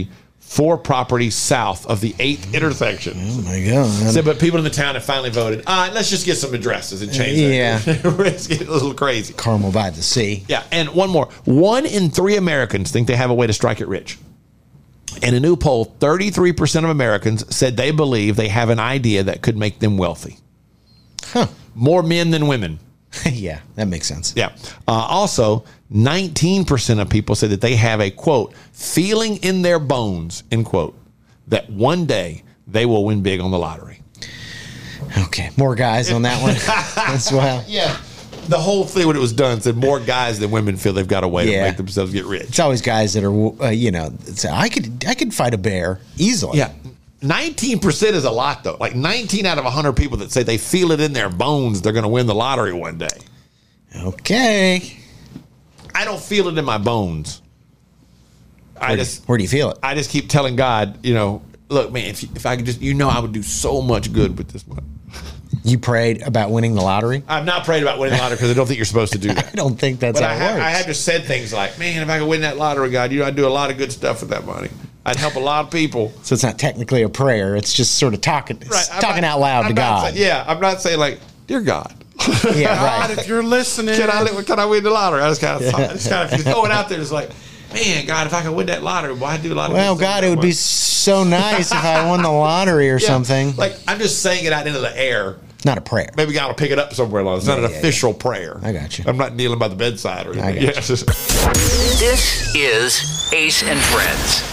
four properties south of the eighth intersection. Oh, my God. So, but people in the town have finally voted. Uh, let's just get some addresses and change Yeah. that. It's getting a little crazy. Carmel by the Sea. Yeah, and one more. One in three Americans think they have a way to strike it rich. In a new poll, thirty-three percent of Americans said they believe they have an idea that could make them wealthy. Huh. More men than women. Yeah, that makes sense. Yeah. Uh, also, nineteen percent of people said that they have a, quote, feeling in their bones, end quote, that one day they will win big on the lottery. Okay. More guys on that one as well. Yeah. The whole thing when it was done said more guys than women feel they've got a way Yeah. to make themselves get rich. It's always guys that are, uh, you know, say, I could I could fight a bear easily. Yeah. nineteen percent is a lot, though. Like nineteen out of one hundred people that say they feel it in their bones they're going to win the lottery one day. Okay. I don't feel it in my bones. Where, I do, just where do you feel it? I just keep telling God, you know, look, man, if, if I could just, you know, I would do so much good with this money. You prayed about winning the lottery? I've not prayed about winning the lottery because I don't think you're supposed to do that. I don't think that's But how I, it ha- works. I have just said things like, man, if I could win that lottery, God, you know, I'd do a lot of good stuff with that money. I'd help a lot of people. So it's not technically a prayer. It's just sort of talking Right, I'm talking not- out loud I'm to not God. saying- yeah, I'm not saying like, dear God. Yeah, God, right. if you're listening, can I can I win the lottery? I just kind of, I just kind of just going out there, just like, man, God, if I could win that lottery, why do a lot of Well, good God, stuff it with would that be so nice if I won the lottery or money? Yeah, something. Like I'm just saying it out into the air. Not a prayer. Maybe God will pick it up somewhere along. It's not Yeah, an yeah, official prayer. I got you. I'm not kneeling by the bedside or anything. I got Yeah, you. it's just- This is Ace and Friends.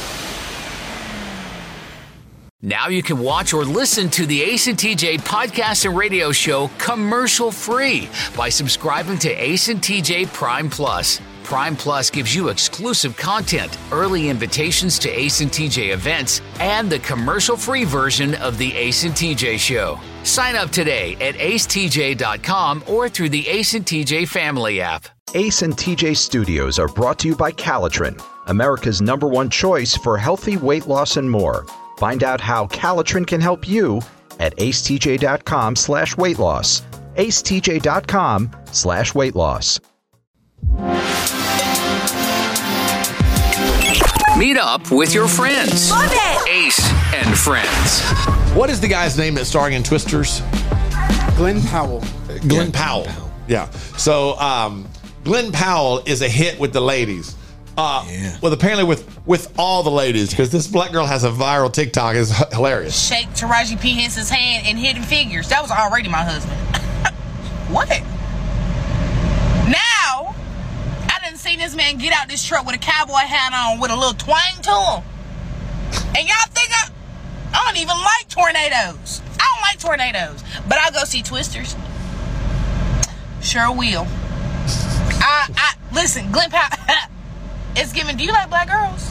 Now you can watch or listen to the Ace and T J podcast and radio show commercial free by subscribing to Ace and T J Prime Plus. Prime Plus gives you exclusive content, early invitations to Ace and T J events, and the commercial-free version of the Ace and T J show. Sign up today at ace t j dot com or through the Ace and T J family app. Ace and T J Studios are brought to you by Calitrin, America's number one choice for healthy weight loss and more. Find out how Calitrin can help you at ace t j dot com slash weight loss. ace t j dot com slash weight loss. Meet up with your friends. Love it! Ace and Friends. What is the guy's name that's starring in Twisters? Glenn Powell. Glenn Yeah, Powell. Glenn Powell. Yeah. So um, Glenn Powell is a hit with the ladies. Uh, Yeah. Well, apparently with with all the ladies, because this black girl has a viral TikTok. It's h- hilarious. Shake Taraji P. Henson's hand in Hidden Figures. That was already my husband. What? Now, I done seen this man get out this truck with a cowboy hat on with a little twang to him. And y'all think I, I don't even like tornadoes. I don't like tornadoes. But I'll go see Twisters. Sure will. I, I, listen, Glenn Powell, it's giving, do you like black girls?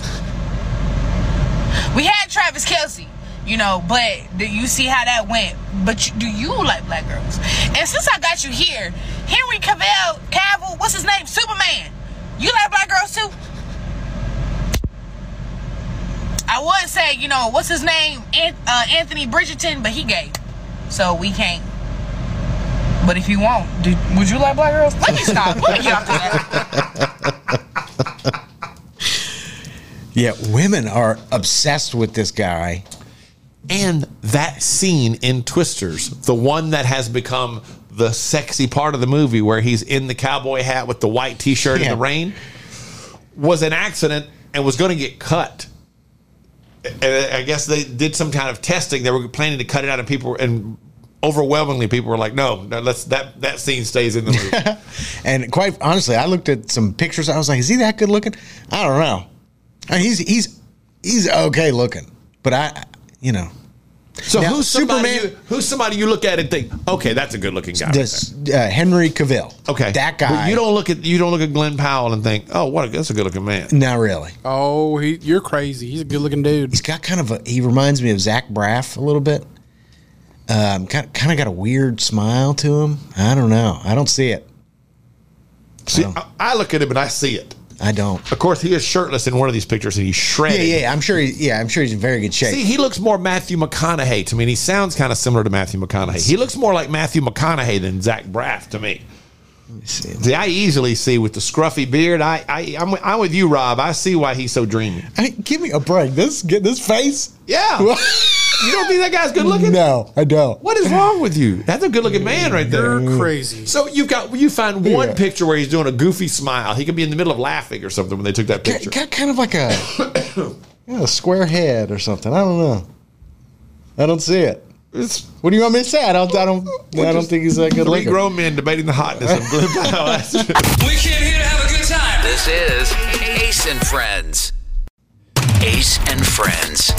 We had Travis Kelce, you know, but do you see how that went? But you, do you like black girls? And since I got you here, Henry Cavill, Cavill, what's his name? Superman. You like black girls too? I would say, you know, what's his name? An- uh, Anthony Bridgerton, but he gay. So we can't. But if you want, do, would you like black girls? Let me stop. Let me get off that. Yeah, women are obsessed with this guy. And that scene in Twisters, the one that has become the sexy part of the movie where he's in the cowboy hat with the white T-shirt Yeah. in the rain, was an accident and was going to get cut. And I guess they did some kind of testing. They were planning to cut it out, and people and overwhelmingly people were like, "No, no, let's that that scene stays in the movie." And quite honestly, I looked at some pictures. I was like, "Is he that good looking?" I don't know. I mean, he's he's he's okay looking, but I, you know. So Now, who's somebody Superman- you, who's somebody you look at and think, okay, that's a good looking guy. This uh, Henry Cavill. Okay, that guy. But you don't look at you don't look at Glenn Powell and think, oh, what a, that's a good looking man. Not really. Oh, he, you're crazy. He's a good looking dude. He's got kind of a. He reminds me of Zach Braff a little bit. Um, kind kind of got a weird smile to him. I don't know. I don't see it. See, I I, I look at him and I see it. I don't. Of course, he is shirtless in one of these pictures and he's Yeah, shredded. yeah. I'm sure. He, yeah, I'm sure he's in very good shape. See, he looks more Matthew McConaughey to me, and he sounds kind of similar to Matthew McConaughey. He looks more like Matthew McConaughey than Zach Braff to me. See, see, I easily see with the scruffy beard. I, I, I'm, I'm with you, Rob. I see why he's so dreamy. I, give me a break. This, get this face. Yeah. You don't think that guy's good looking? No, I don't. What is wrong with you? That's a good looking man right there. You're crazy. So you've got you find one Yeah. picture where he's doing a goofy smile. He could be in the middle of laughing or something when they took that picture. Got kind of like a, yeah, a square head or something. I don't know. I don't see it. It's, what do you want me to say? I don't. I don't. I don't think he's that good three looking. grown men debating the hotness of Glenn Powell. We came here to have a good time. This is Ace and Friends. Ace and Friends.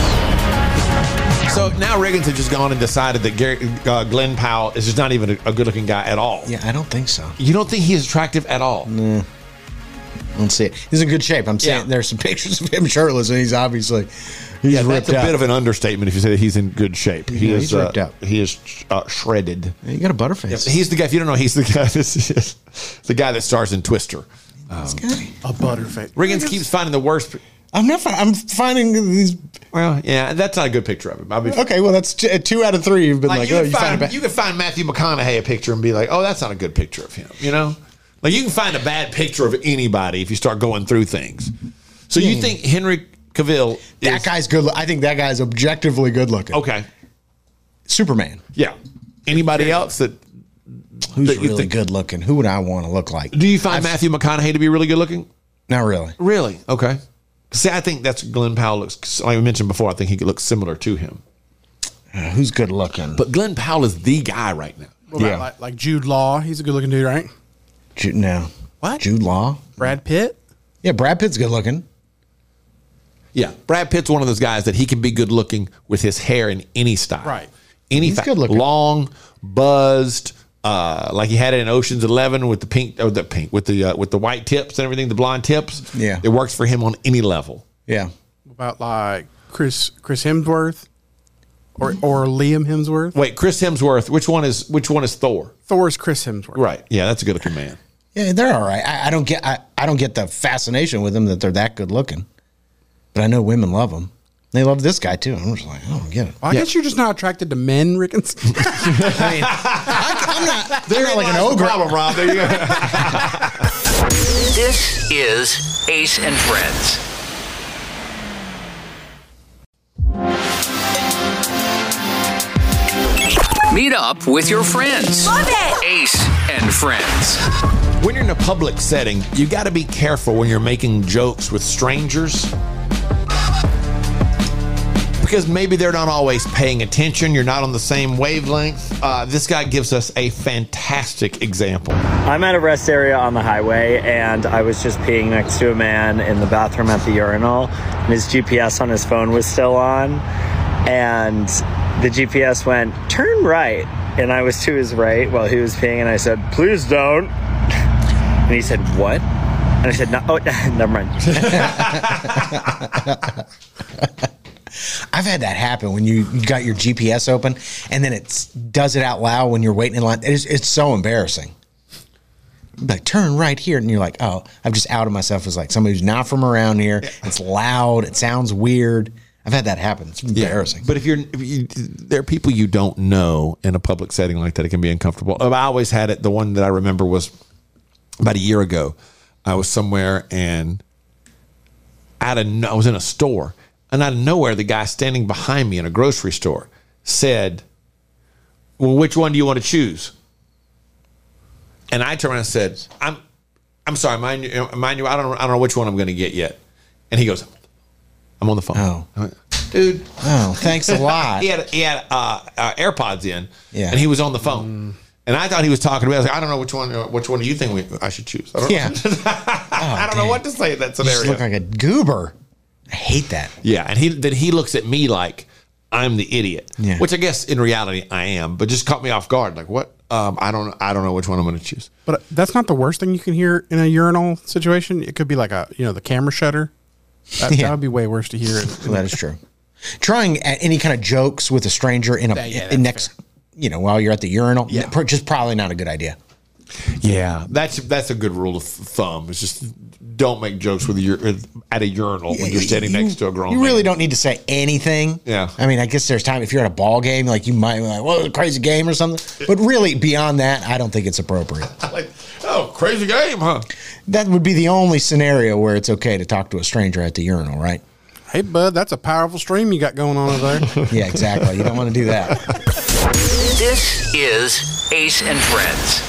So now Riggins has just gone and decided that Gary, uh, Glenn Powell is just not even a, a good-looking guy at all. Yeah, I don't think so. You don't think he is attractive at all? Nah. I don't see it. He's in good shape. I'm saying Yeah. there's some pictures of him shirtless, and he's obviously he's Yeah, ripped that's a out. bit of an understatement if you say that he's in good shape. He Yeah, is he's ripped uh, out. He is uh, shredded. Yeah, you got a butterface. He's the guy. If you don't know, he's the guy. That's, the guy that stars in Twister. Um, A butterface. Riggins keeps finding the worst. I'm not. fi- I'm finding these. Well, yeah, that's not a good picture of him. I'll be Okay, well that's t- two out of three. You've been like, like, you, oh, can you found find, a bad. you can find Matthew McConaughey a picture and be like, oh, that's not a good picture of him. You know, like you can find a bad picture of anybody if you start going through things. So you Hmm. think Henry Cavill? That is, guy's good. I think that guy's objectively good looking. okay. Superman. Yeah. Anybody else that? Who's that you really think- good looking? Who would I want to look like? Do you find Matthew McConaughey to be really good looking? Not really. Really? Okay. See, I think that's Glenn Powell looks. Like I mentioned before, I think he looks similar to him. Uh, who's good looking? But Glenn Powell is the guy right now. What about Yeah. like, like Jude Law? He's a good looking dude, right? Jude, no. What? Jude Law? Brad Pitt? Yeah, Brad Pitt's good looking. Yeah, Brad Pitt's one of those guys that he can be good looking with his hair in any style. Right. Any He's fa- good looking. long, buzzed, uh, like he had it in Ocean's Eleven with the pink, or the pink with the uh, with the white tips and everything, the blonde tips. Yeah. it works for him on any level. Yeah. What about like Chris Chris Hemsworth? Or or Liam Hemsworth? Wait, Chris Hemsworth. Which one is which one is Thor? Thor's Chris Hemsworth. Right. Yeah, that's a good looking man. Yeah, they're all right. I, I don't get. I, I don't get the fascination with them that they're that good looking. But I know women love them. They love this guy too. I'm just like, I don't get it. Well, I Yeah. guess you're just not attracted to men, Rickens. I mean, I, I'm not. They're not like an lies the ogre. problem, Rob. There you go. This is Ace and Friends. Meet up with your friends. Love it. Ace and Friends. When you're in a public setting, you got to be careful when you're making jokes with strangers. Because maybe they're not always paying attention. You're not on the same wavelength. Uh, this guy gives us a fantastic example. I'm at a rest area on the highway, and I was just peeing next to a man in the bathroom at the urinal, and his G P S on his phone was still on, and the G P S went, turn right, and I was to his right while he was peeing, and I said, please don't. And he said, what? And I said, no, oh, never mind. I've had that happen when you, you got your G P S open and then it does it out loud when you're waiting in line. It's, it's so embarrassing. Like, turn right here. And you're like, oh, I've just outed myself as like somebody who's not from around here. It's loud. It sounds weird. I've had that happen. It's embarrassing. But if you're, if you, there are people you don't know in a public setting like that, it can be uncomfortable. I always had it. The one that I remember was about a year ago. I was somewhere and out of, I was in a store. And out of nowhere, the guy standing behind me in a grocery store said, well, which one do you want to choose? And I turned around and said, I'm I'm sorry, mind you, mind you I, don't, I don't know which one I'm going to get yet. And he goes, I'm on the phone. Oh. I went, dude. Oh, thanks a lot. he had, he had uh, uh, AirPods in, Yeah. and he was on the phone. Mm. And I thought he was talking to me. I was like, I don't know which one Which one do you think we, I should choose? I don't, Yeah. I don't know what to say in that You just scenario. look like a goober. I hate that. Yeah, and he then he looks at me like I'm the idiot, Yeah. which I guess in reality I am, but just caught me off guard. Like, what? Um, I don't I don't know which one I'm going to choose. But that's not the worst thing you can hear in a urinal situation. It could be like a, you know, the camera shutter. That, Yeah. that would be way worse to hear. Well, that is true. Trying at any kind of jokes with a stranger in a Yeah, yeah, in that's next, you know, while you're at the urinal, Yeah. pr- just probably not a good idea. Yeah, that's that's a good rule of thumb. It's just don't make jokes with your at a urinal when you're standing You- next to a grown You man. really don't need to say anything. Yeah. I mean, I guess there's time if you're at a ball game, like you might be like, well, a crazy game or something. But really, beyond that, I don't think it's appropriate. Like, oh, crazy game, huh? That would be the only scenario where it's okay to talk to a stranger at the urinal, right? Hey, bud, that's a powerful stream you got going on over there. Yeah, exactly. You don't want to do that. This is Ace and Friends.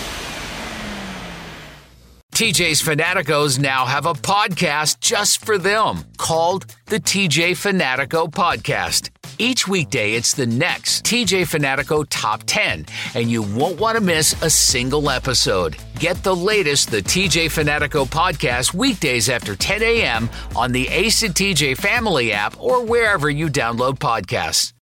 T J's Fanaticos now have a podcast just for them called the T J Fanatico Podcast. Each weekday, it's the next T J Fanatico Top ten, and you won't want to miss a single episode. Get the latest, the T J Fanatico Podcast, weekdays after ten a.m. on the Ace and T J Family app or wherever you download podcasts.